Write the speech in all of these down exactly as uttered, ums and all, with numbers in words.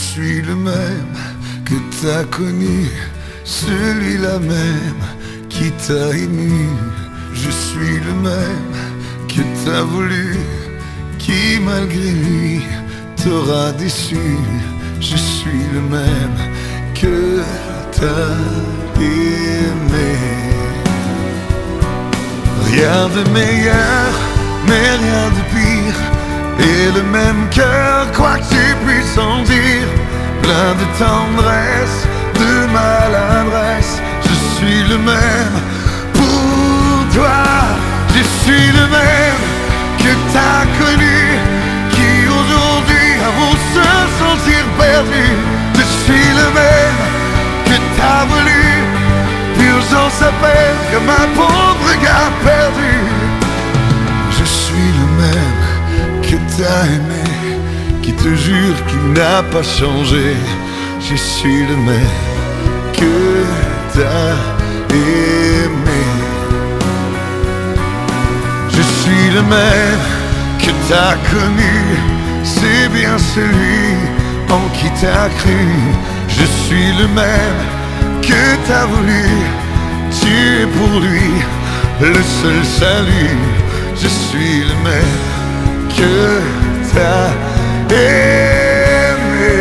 suis le même que t'as connu, celui-là même qui t'a ému. Je suis le même que t'as voulu, qui malgré lui t'aura déçu. Je suis le même que t'as aimé. Rien de meilleur, mais rien de pire, et le même cœur, quoi que tu puisses en dire, plein de tendresse, de maladresse. Je suis le même pour toi. Je suis le même que t'as connu, qui aujourd'hui avoue se sentir perdu. Je suis le même que t'as voulu, purgeant sa peine comme un pauvre gars perdu. Je suis le même que t'as aimé, qui te jure qu'il n'a pas changé. Je suis le même que t'as aimé. Je suis le même que t'as connu, c'est bien celui en qui t'as cru. Je suis le même que t'as voulu, tu es pour lui le seul salut. Je suis le même que t'as aimé.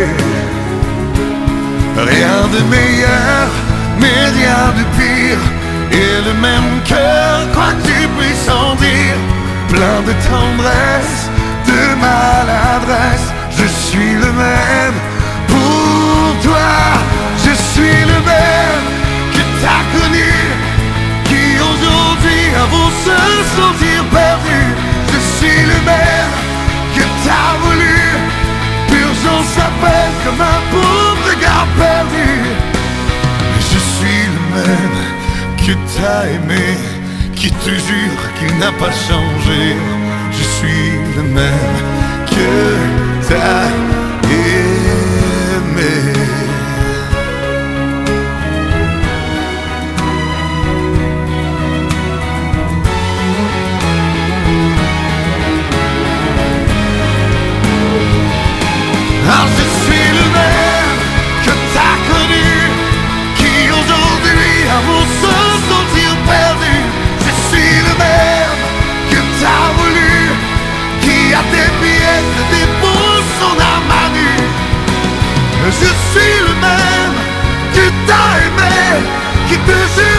Rien de meilleur, mais rien de pire, et le même cœur, quoi que tu puisses en dire, plein de tendresse, de maladresse. Je suis le même pour toi. Je suis le même que t'as connu, qui aujourd'hui avoue se sentir perdu. Je suis le même que t'as voulu, purgeant sa peine comme un pauvre gars perdu. Je suis le même que t'as aimé, qui te jure qu'il n'a pas changé. Je suis le même que t'as aimé. Alors je suis le même que t'as connu, qui aujourd'hui avoue se sentir perdu. Je suis le même que t'as voulu, qui à tes pieds te dépose son âme à nu. Je suis le même que t'as aimé, qui te jure